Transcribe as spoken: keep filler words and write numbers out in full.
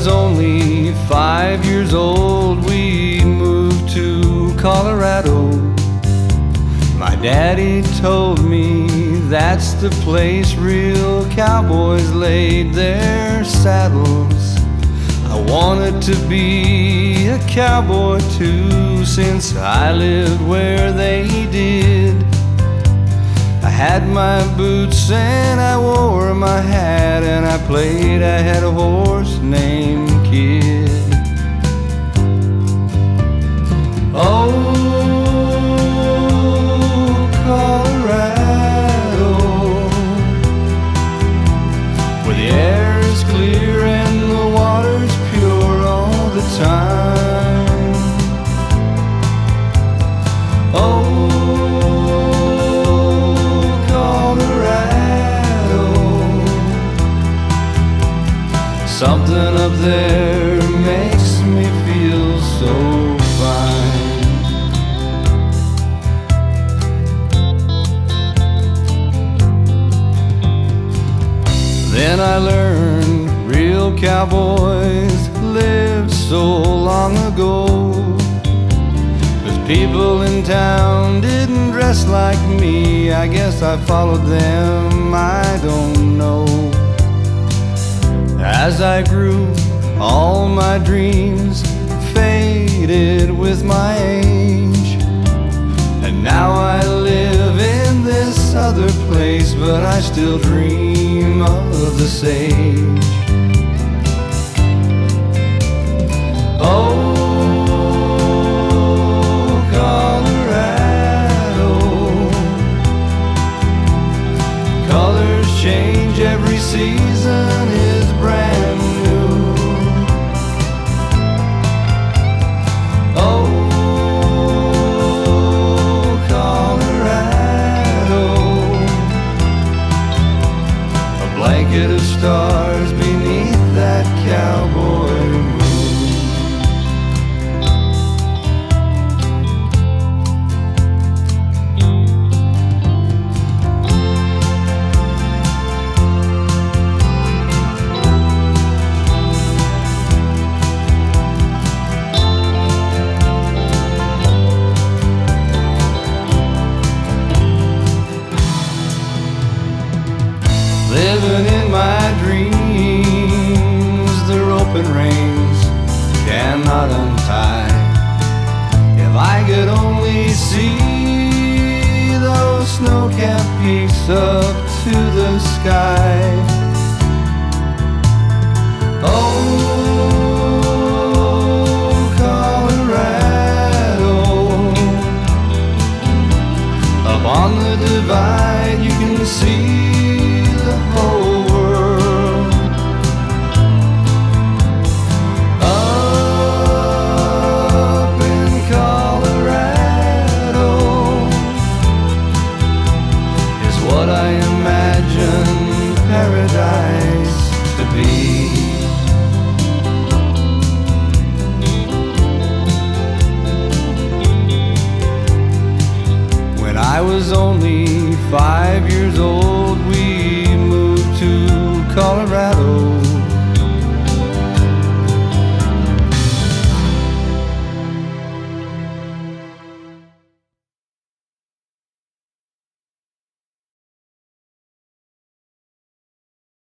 only five years old, we moved to Colorado. My daddy told me that's the place real cowboys laid their saddles. I wanted to be a cowboy too, since I lived where they did. I had my boots and I wore my hat, and I played, I had a horse named Kid. Oh, Colorado, where the air is clear and the water's pure all the time. Oh, something up there makes me feel so fine. Then I learned real cowboys lived so long ago, 'cause people in town didn't dress like me. I guess I followed them, I don't know. As I grew, all my dreams faded with my age, and now I live in this other place, but I still dream of the sage. Oh, Colorado, colors change every season is brand new. Oh, Colorado, a blanket of stars beneath that cowboy moon. Living in my dreams, the rope and reins cannot untie. If I could only see those snow-capped peaks up to the sky. Oh, Colorado, up on the divide you can see the whole world. Up in Colorado is what I imagine paradise to be. When I was only five years old, we moved to Colorado.